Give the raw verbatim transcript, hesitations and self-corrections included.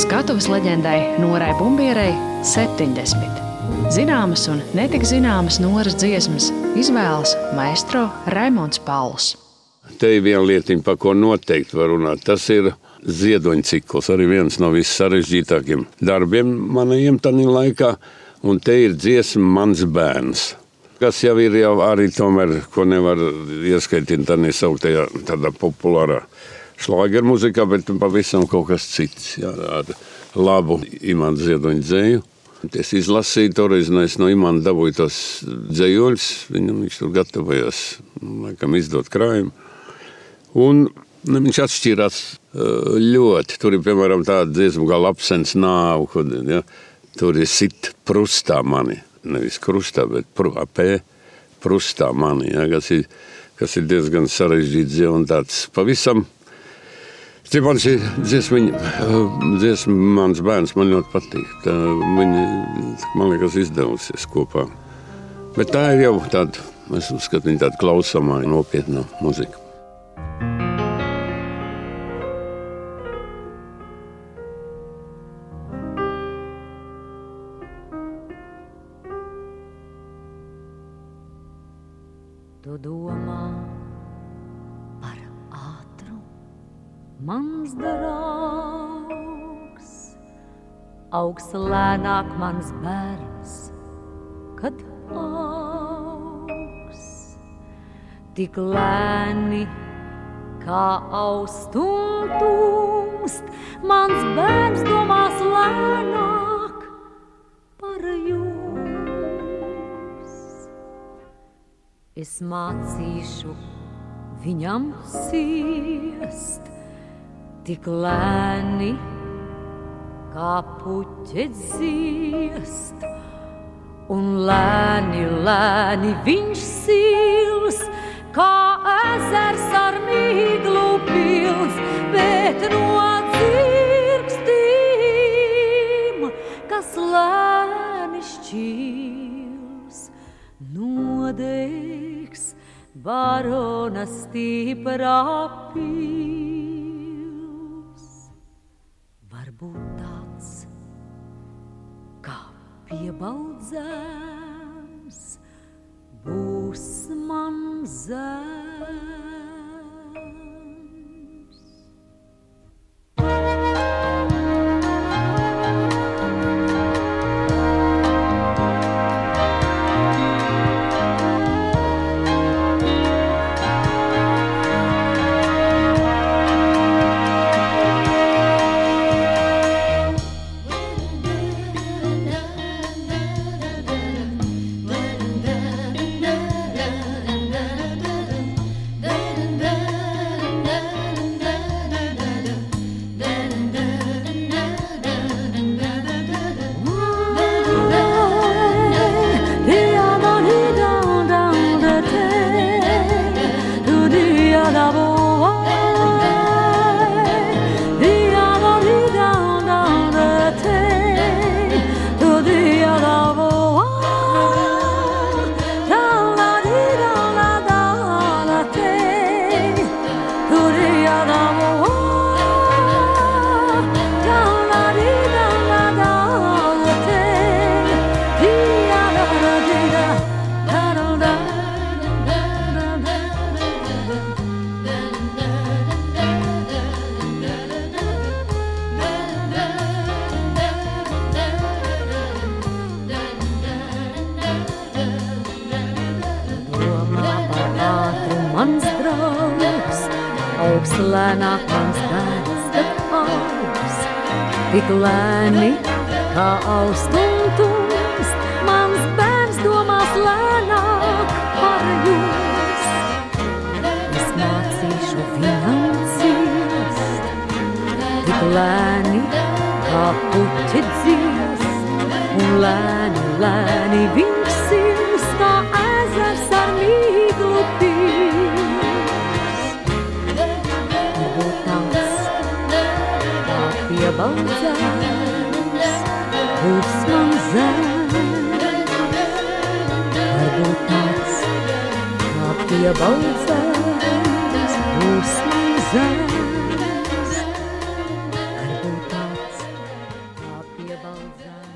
Skatuves leģendai Norai Bumbierei septiņdesmit. Zināmas un netik zināmas Noras dziesmas izvēlas maestro Raimonds Pauls. Te ir viena lietiņa, par ko noteikti var runāt. Tas ir ziedoņa cikls, arī viens no vissarežģītākiem darbiem manajiem tādā laikā. Un te ir dziesma Mans bērns, kas jau ir jau arī tomēr, ko nevar ieskaitīt tādā nesauktajā, tādā populārā šlāgeru muzikā, bet pavisam kaut kas cits, jā, ar labu Imanta Ziedoņa dzeju. Es izlasīju toreiz, no es no Imanta dabūju tos dzejoļus, viņam viņš tur gatavojās, laikam, izdot krājumu. Un viņš atšķīrās ļoti. Tur ir, piemēram, tāda dziesma kā Lapsens nāvu, kur, ja, tur ir sit prustā mani, nevis krustā, bet pr, P, prustā mani, ja, kas, ir, kas ir diezgan sarežģīts dziesma un tāds pavisam. Man šī dziesma, dziesma Mans bērns man ļoti patīk. Tā, viņa, man liekas, izdevusies kopā. Bet tā ir jau tāda, es uzskatu, viņa tāda klausāmā, nopietnā muzika. Tu domā par ātru, mans draugs, augs lēnāk mans bērns, kad augs, tik lēni kā austun tūmst, mans bērns domās lēnāk par jums. Es mācīšu viņam siest, tik lēni kā puķe dziest, un lēni, lēni viņš sils, kā ezers ar mīglu pilns, bet no dzirkstīm, kas lēni šķils, nodegs barona stiprā pils. Varbūt tāds kā piebaudzēms būs man zēns. Lēnāk mans bērns, kad augs, tik lēni kā austun tūmst, mans bērns domās lēnāk par jums. Es mācīšu viņam ciest, tik lēni kā puķe dziest, un lēni, lēni viņš sils, kā ezers ar mīglu pils. Piebaudzēs būs man zēns, varbūt tāds kā piebaudzēs būs man zēns, varbūt tāds zēns.